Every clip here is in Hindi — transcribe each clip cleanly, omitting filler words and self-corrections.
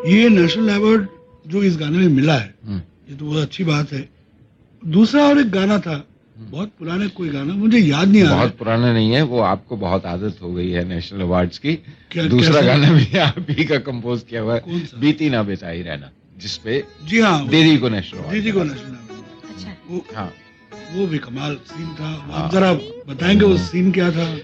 ये नेशनल अवार्ड जो इस गाने में मिला है, ये तो बहुत अच्छी बात है। दूसरा और एक गाना था, बहुत पुराने कोई गाना, मुझे याद नहीं आ रहा। बहुत पुराना नहीं है वो, आपको बहुत आदत हो गई है नेशनल अवार्ड्स की। दूसरा कैसा? गाना भी आप ही का कंपोज किया हुआ है, बीती ना बिताई रहना, जिसपे जी हाँ, दीदी को नेशनल अवार्ड। दीदी को नेशनल अवार्ड। अच्छा। वो, हाँ, वो भी कमाल सीन था। आप जरा बताएंगे वो सीन क्या था?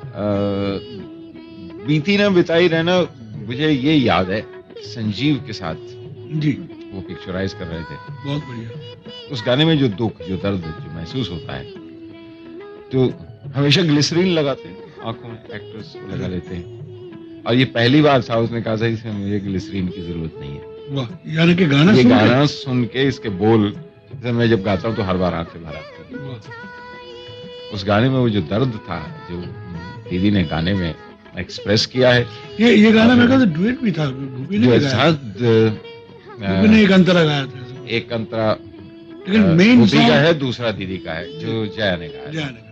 बीती ना बिताई रहना, मुझे ये याद है संजीव के साथ जी वो पिक्चराइज कर रहे थे। बहुत बढ़िया। उस गाने में जो दुख, जो दर्द जो महसूस होता है, तो हमेशा ग्लिसरीन लगाते हैं आंखों में, एक्टर्स लगा लेते हैं, और ये पहली बार था उसने कहा था इसमें मुझे ग्लिसरीन की जरूरत नहीं है। वाह, यानी कि गाना ये सुन गाना सुन के इसके बोल मैं जब गाता हूँ तो हर बार आंखें भर आती हैं। उस गाने में वो जो दर्द था, जो दीदी ने गाने में एक्सप्रेस किया है, ये गाना मेरे ख्याल से डुएट भी था, भूपी ने जो गाया। भूपी ने एक अंतरा गाया था। एक अंतरा लेकिन मेन भूपी का है, दूसरा दीदी का है जो जया ने गाया। जया ने।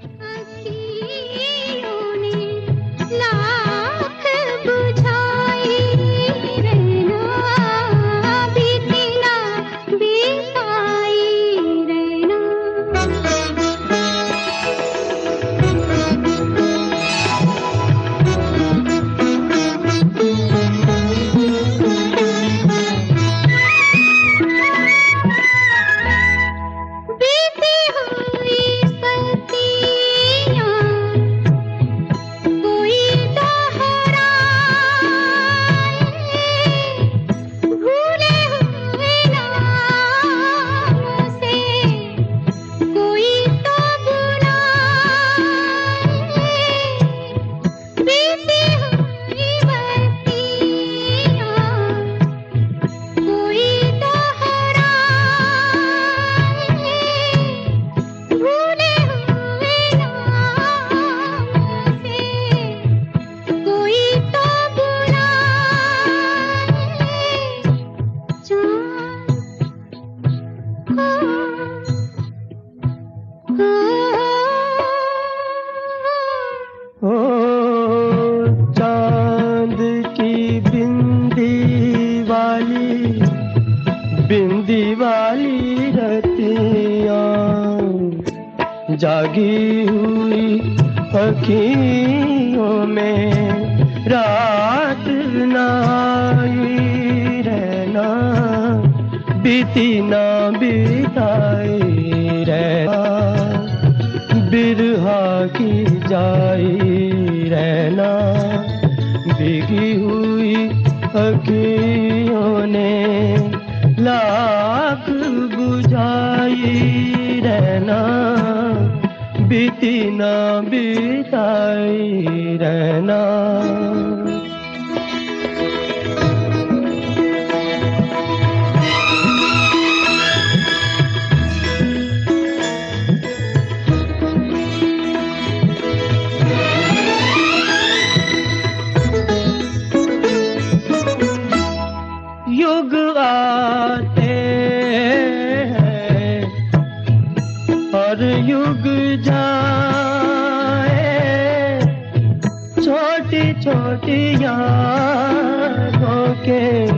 जागी हुई अखियों में रात नाई रहना, बीती ना बिताई रहना, बिरहा की जाई रहना, भीगी हुई अखियों ने लाख बुझाई रहना, बीती ना बिताई रहना। युग आते हैं और युग जाए, छोटी छोटी यादों के